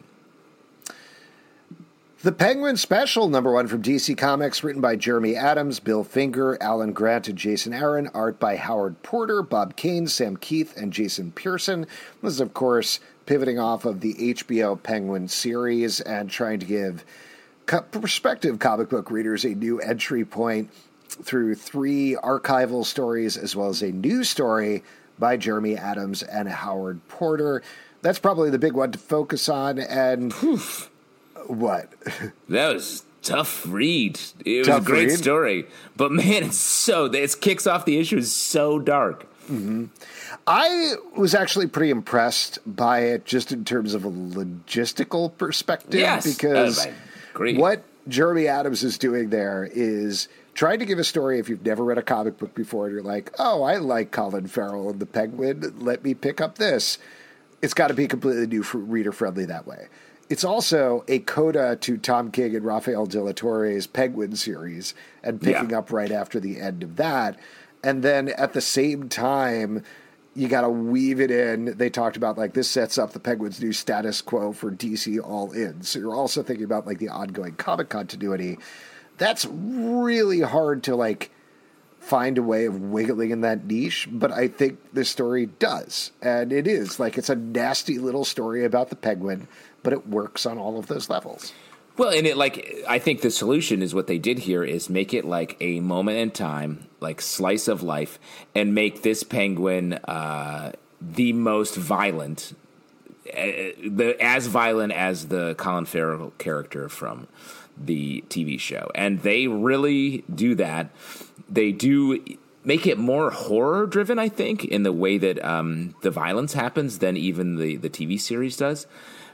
The Penguin Special, number one from D C Comics, written by Jeremy Adams, Bill Finger, Alan Grant, and Jason Aaron. Art by Howard Porter, Bob Kane, Sam Keith, and Jason Pearson. This is, of course, pivoting off of the H B O Penguin series and trying to give co- prospective comic book readers a new entry point through three archival stories as well as a new story by Jeremy Adams and Howard Porter. That's probably the big one to focus on, and... Poof. What? That was tough read. It tough was a great read? story, but man, it's so it kicks off the issue is so dark. Mm-hmm. I was actually pretty impressed by it, just in terms of a logistical perspective. Yes, because uh, great. What Jeremy Adams is doing there is trying to give a story. If you've never read a comic book before, and you're like, "Oh, I like Colin Farrell and the Penguin. Let me pick up this." It's got to be completely new, reader friendly that way. it's also a coda to Tom King and Rafael de la Torre's Penguin series, and picking yeah. up right after the end of that. And then at the same time, you got to weave it in. They talked about, like, this sets up the Penguins' new status quo for D C All In. So you're also thinking about, like, the ongoing comic continuity. That's really hard to, like, find a way of wiggling in that niche, but I think this story does. And it is. Like, it's a nasty little story about the Penguin, but it works on all of those levels. Well, and it, like, I think the solution is what they did here is make it like a moment in time, like slice of life, and make this Penguin uh, the most violent, uh, the as violent as the Colin Farrell character from the T V show. And they really do that. They do make it more horror driven, I think, in the way that um, the violence happens than even the, the T V series does.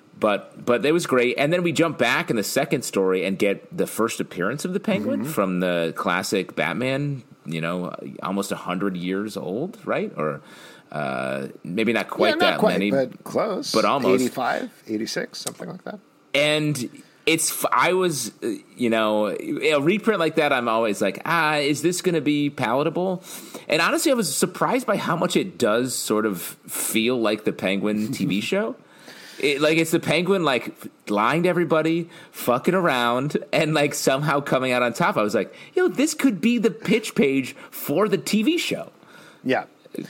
But but it was great. And then we jump back in the second story and get the first appearance of the Penguin mm-hmm. from the classic Batman, you know, almost one hundred years old, right? Or uh, maybe not quite yeah, not that quite, many. But close. But almost. eighty-five, eighty-six, something like that. And it's, I was, you know, a reprint like that, I'm always like, ah, is this going to be palatable? And honestly, I was surprised by how much it does sort of feel like the Penguin T V show. It, like, it's the Penguin, like, lying to everybody, fucking around, and, like, somehow coming out on top. I was like, yo, this could be the pitch page for the T V show. Yeah.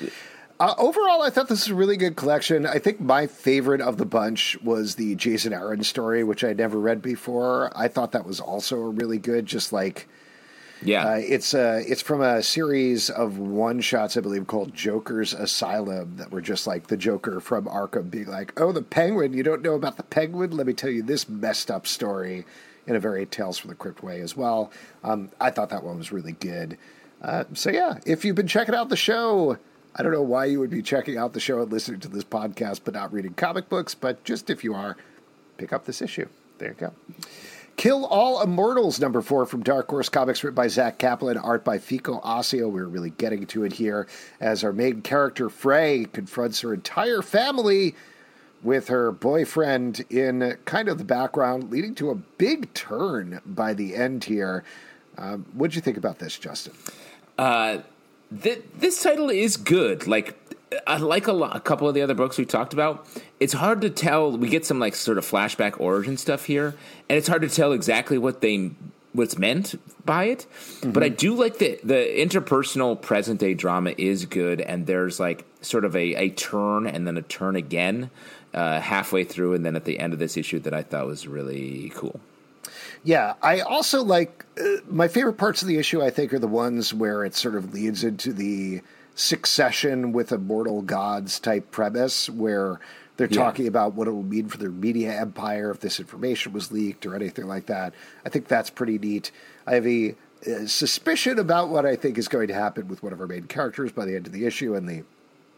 Uh, overall, I thought this was a really good collection. I think my favorite of the bunch was the Jason Aaron story, which I'd never read before. I thought that was also a really good, just like... Yeah, uh, it's uh, it's from a series of one-shots, I believe, called Joker's Asylum, that were just like the Joker from Arkham being like, oh, the Penguin, you don't know about the Penguin? Let me tell you this messed up story in a very Tales from the Crypt way as well. Um, I thought that one was really good. Uh, so, yeah, if you've been checking out the show, I don't know why you would be checking out the show and listening to this podcast but not reading comic books, but just if you are, pick up this issue. There you go. Kill All Immortals, number four from Dark Horse Comics, written by Zach Kaplan, art by Fico Ossio. We're really getting to it here as our main character, Frey, confronts her entire family with her boyfriend in kind of the background, leading to a big turn by the end here. Um, what'd you think about this, Justin? Uh, th- this title is good. Like, I like a, lot, a couple of the other books we talked about. It's hard to tell. We get some like sort of flashback origin stuff here, and it's hard to tell exactly what they what's meant by it. Mm-hmm. But I do like the the interpersonal present day drama is good, and there's like sort of a, a turn and then a turn again uh, halfway through, and then at the end of this issue that I thought was really cool. Yeah, I also like uh, my favorite parts of the issue. I think are the ones where it sort of leads into the Succession with Immortal Gods type premise, where they're yeah. talking about what it will mean for their media empire if this information was leaked or anything like that. I think that's pretty neat. I have a, a suspicion about what I think is going to happen with one of our main characters by the end of the issue and the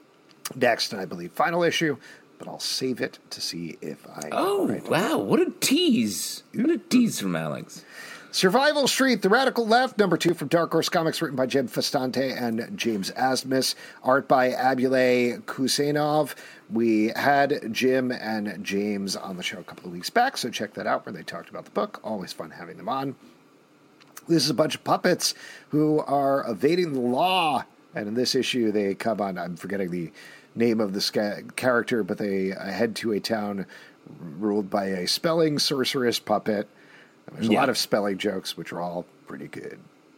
next, and I believe, final issue, but I'll save it to see if I... Oh, right. Wow, what a tease. What a tease from Alex. Survival Street, The Radical Left, number two from Dark Horse Comics, written by Jim Fastante and James Asmus, art by Abulay Kusenov. We had Jim and James on the show a couple of weeks back, so check that out where they talked about the book. Always fun having them on. This is a bunch of puppets who are evading the law, and in this issue they come on, I'm forgetting the name of this character, but they head to a town ruled by a spelling sorceress puppet. There's a yeah. lot of spelling jokes, which are all pretty good.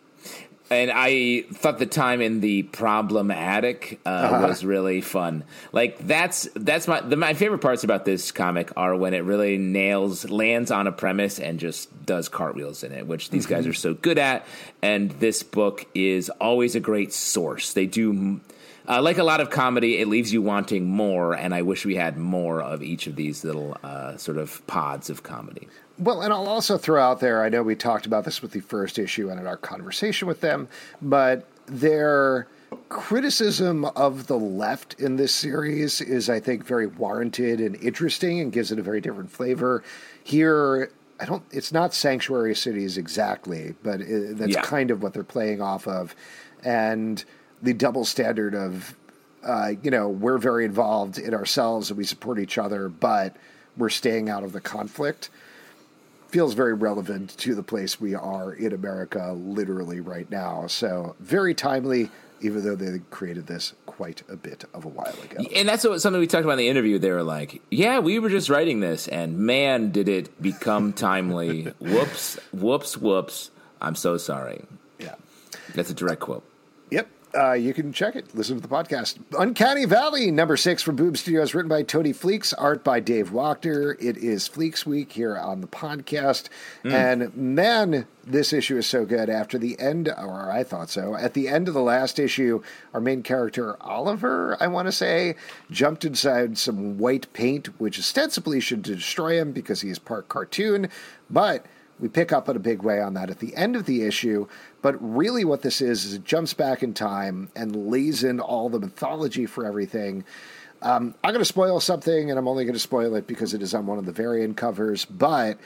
And I thought the time in the problematic uh, uh-huh. was really fun. Like that's that's my the, my favorite parts about this comic are when it really nails lands on a premise and just does cartwheels in it, which these mm-hmm. guys are so good at. And this book is always a great source. They do. Uh, like a lot of comedy, it leaves you wanting more, and I wish we had more of each of these little uh, sort of pods of comedy. Well, and I'll also throw out there, I know we talked about this with the first issue and in our conversation with them, but their criticism of the left in this series is, I think, very warranted and interesting and gives it a very different flavor. Here, I don't, it's not Sanctuary Cities exactly, but it, that's yeah. kind of what they're playing off of. And the double standard of, uh, you know, we're very involved in ourselves and we support each other, but we're staying out of the conflict feels very relevant to the place we are in America literally right now. So very timely, even though they created this quite a bit of a while ago. And that's what, something we talked about in the interview. They were like, yeah, we were just writing this, and man, did it become timely. Whoops, whoops, whoops. I'm so sorry. Yeah. That's a direct quote. Yep. Uh, you can check it. Listen to the podcast. Uncanny Valley, number six from Boom Studios, written by Tony Fleecs, art by Dave Wachter. It is Fleecs Week here on the podcast. Mm. And man, this issue is so good. After the end, or I thought so, at the end of the last issue, our main character, Oliver, I want to say, jumped inside some white paint, which ostensibly should destroy him because he is part cartoon. But we pick up in a big way on that at the end of the issue. But really what this is, is it jumps back in time and lays in all the mythology for everything. Um, I'm going to spoil something, and I'm only going to spoil it because it is on one of the variant covers. But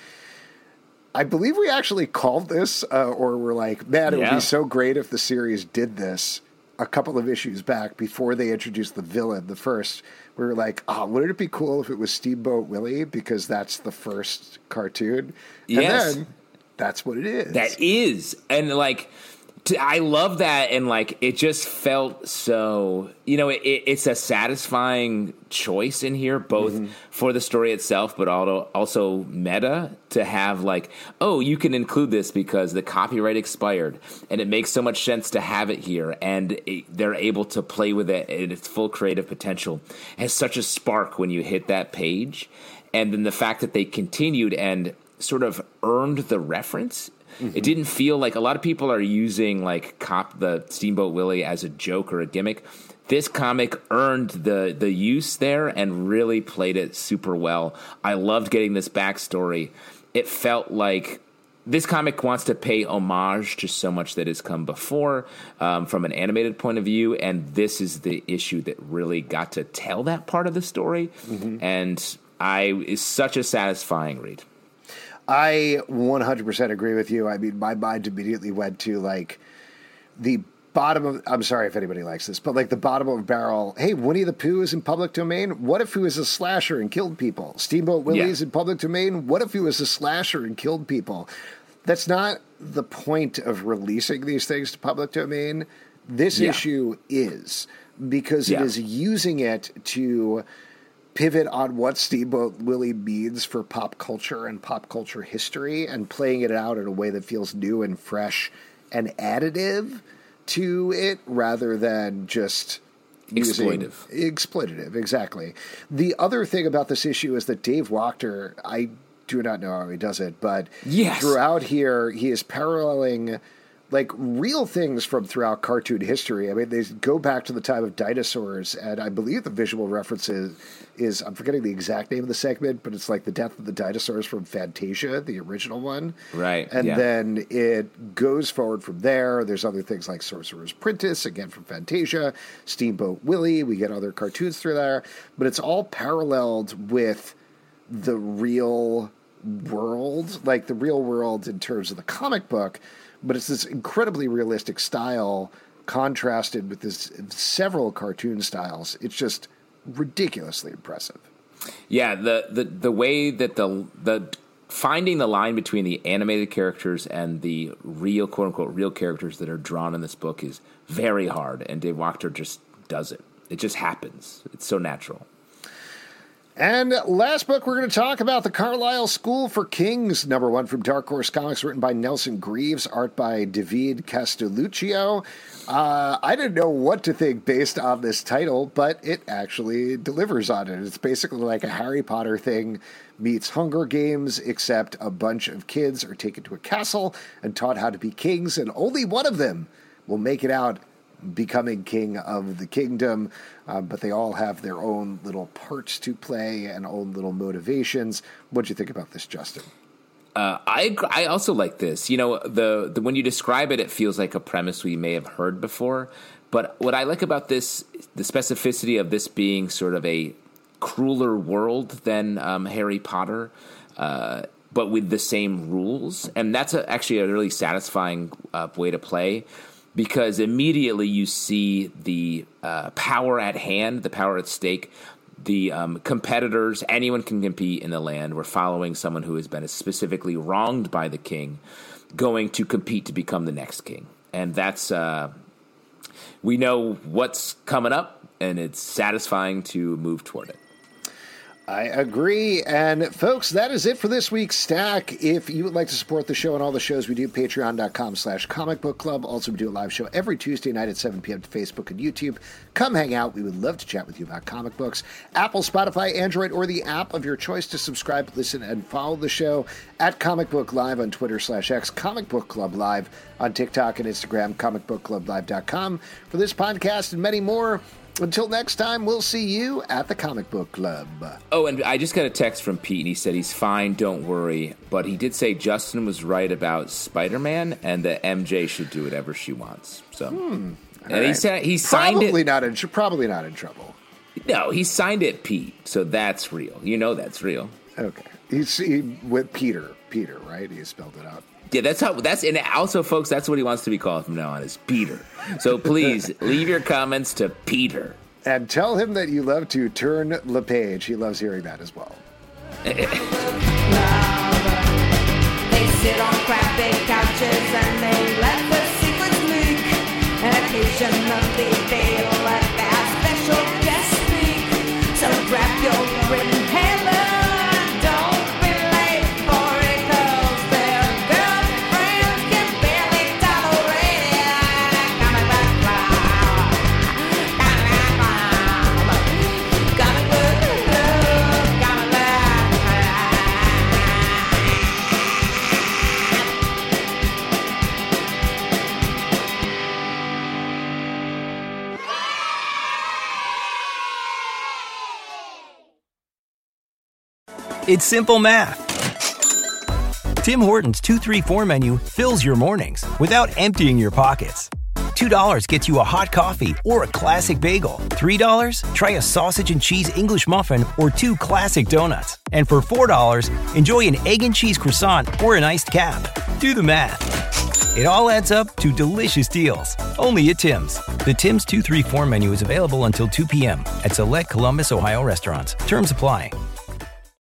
I believe we actually called this, uh, or we're like, man, it yeah. would be so great if the series did this a couple of issues back before they introduced the villain, the first. We were like, oh, wouldn't it be cool if it was Steamboat Willie? Because that's the first cartoon. Yes. And then that's what it is. That is. And, like, to, I love that. And, like, it just felt so, you know, it, it's a satisfying choice in here, both mm-hmm. for the story itself, but also, also meta to have, like, oh, you can include this because the copyright expired. And it makes so much sense to have it here. And it, they're able to play with it in its full creative potential. It has such a spark when you hit that page. And then the fact that they continued and sort of earned the reference. Mm-hmm. It didn't feel like a lot of people are using like cop the Steamboat Willie as a joke or a gimmick. This comic earned the the use there and really played it super well. I loved getting this backstory. It felt like this comic wants to pay homage to so much that has come before um, from an animated point of view, and this is the issue that really got to tell that part of the story. Mm-hmm. And I is such a satisfying read. I one hundred percent agree with you. I mean, my mind immediately went to, like, the bottom of... I'm sorry if anybody likes this, but, like, the bottom of a barrel. Hey, Winnie the Pooh is in public domain? What if he was a slasher and killed people? Steamboat Willie is yeah. in public domain? What if he was a slasher and killed people? That's not the point of releasing these things to public domain. This yeah. issue is, because yeah. it is using it to pivot on what Steamboat Willie means for pop culture and pop culture history and playing it out in a way that feels new and fresh and additive to it rather than just exploitive. Using, exploitative, exactly. The other thing about this issue is that Dave Wachter, I do not know how he does it, but yes. throughout here, he is paralleling like real things from throughout cartoon history. I mean, they go back to the time of dinosaurs, and I believe the visual reference is, is, I'm forgetting the exact name of the segment, but it's like the death of the dinosaurs from Fantasia, the original one. Right. And yeah. then it goes forward from there. There's other things like Sorcerer's Apprentice, again from Fantasia, Steamboat Willie. We get other cartoons through there, but it's all paralleled with the real world, like the real world in terms of the comic book. But it's this incredibly realistic style contrasted with this several cartoon styles. It's just ridiculously impressive. Yeah, the the, the way that the the finding the line between the animated characters and the real quote unquote real characters that are drawn in this book is very hard, and Dave Wachter just does it. It just happens. It's so natural. And last book, we're going to talk about The Carlisle School for Kings, number one from Dark Horse Comics, written by Nelson Greaves, art by David Castelluccio. Uh, I didn't know what to think based on this title, but it actually delivers on it. It's basically like a Harry Potter thing meets Hunger Games, except a bunch of kids are taken to a castle and taught how to be kings, and only one of them will make it out becoming king of the kingdom, uh, but they all have their own little parts to play and own little motivations. What do you think about this, Justin? Uh, I I also like this. You know, the, the when you describe it, it feels like a premise we may have heard before. But what I like about this, the specificity of this being sort of a crueler world than um, Harry Potter, uh, but with the same rules, and that's a, actually a really satisfying uh, way to play. Because immediately you see the uh, power at hand, the power at stake, the um, competitors, anyone can compete in the land. We're following someone who has been specifically wronged by the king, going to compete to become the next king. And that's, uh, we know what's coming up, and it's satisfying to move toward it. I agree. And folks, that is it for this week's Stack. If you would like to support the show and all the shows we do, patreon.com slash comic book club. Also, we do a live show every Tuesday night at seven p.m. to Facebook and YouTube. Come hang out. We would love to chat with you about comic books. Apple, Spotify, Android, or the app of your choice to subscribe, listen, and follow the show at Comic Book Live on Twitter slash X, Comic Book Club Live on TikTok and Instagram, comic book club live dot com. For this podcast and many more, until next time, we'll see you at the Comic Book Club. Oh, and I just got a text from Pete, and he said he's fine, don't worry. But he did say Justin was right about Spider-Man, and that M J should do whatever she wants. So, hmm. and right. he said he signed probably it. Not in, probably not in trouble. No, he signed it, Pete. So that's real. You know that's real. Okay, he's he, with Peter. Peter, right? He spelled it out. Yeah, that's how. That's and also, folks, that's what he wants to be called from now on, is Peter. So please leave your comments to Peter, and tell him that you love to turn the page. He loves hearing that as well. They sit on crappy couches and they let the secrets leak. And occasionally they'll let their special guest speak. So grab your written hammer. It's simple math. Tim Hortons two three four menu fills your mornings without emptying your pockets. two dollars gets you a hot coffee or a classic bagel. three dollars, try a sausage and cheese English muffin or two classic donuts. And for four dollars, enjoy an egg and cheese croissant or an iced cap. Do the math. It all adds up to delicious deals. Only at Tim's. The Tim's two three four menu is available until two p.m. at select Columbus, Ohio restaurants. Terms apply.